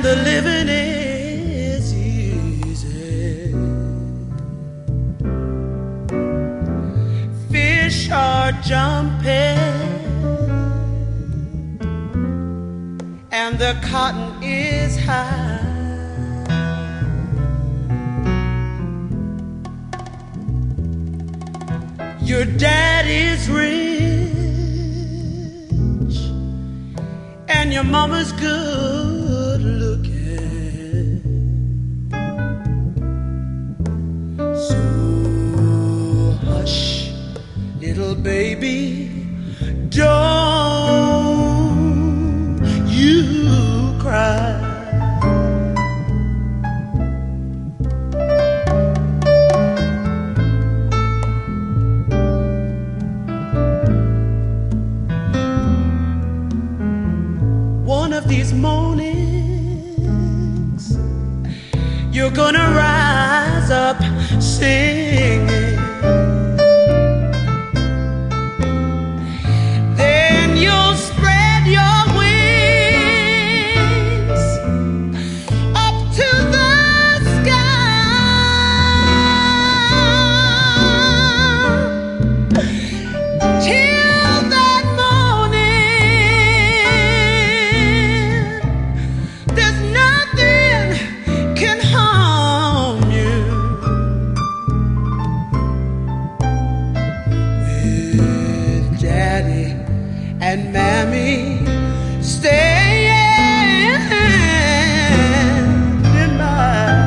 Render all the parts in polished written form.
the living is easy. Fish are jumping and the cotton is high. Your daddy's rich and your mama's good looking. So hush, little baby, don't you cry. One of these mornings you're gonna rise up singing. Then you'll spread your wings up to the sky. Till that morning, there's nothing can harm you. With Daddy and Mammy staying in mind.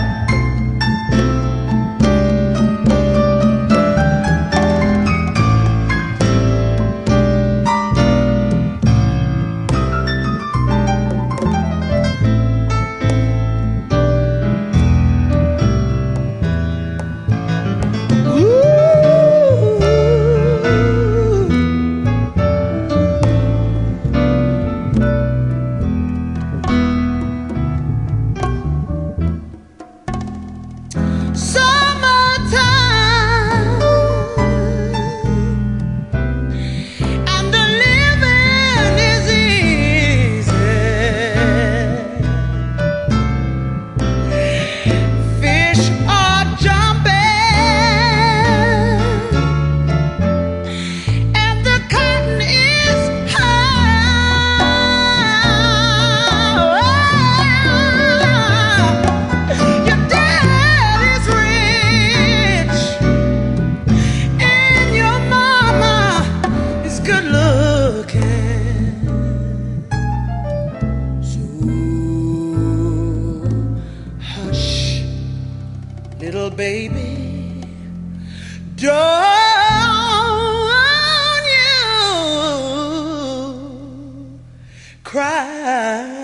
Summertime and the living is easy. Fish are jumping and the cotton is high. Your dad is rich and your mama is good looking. So hush, little baby, don't you cry.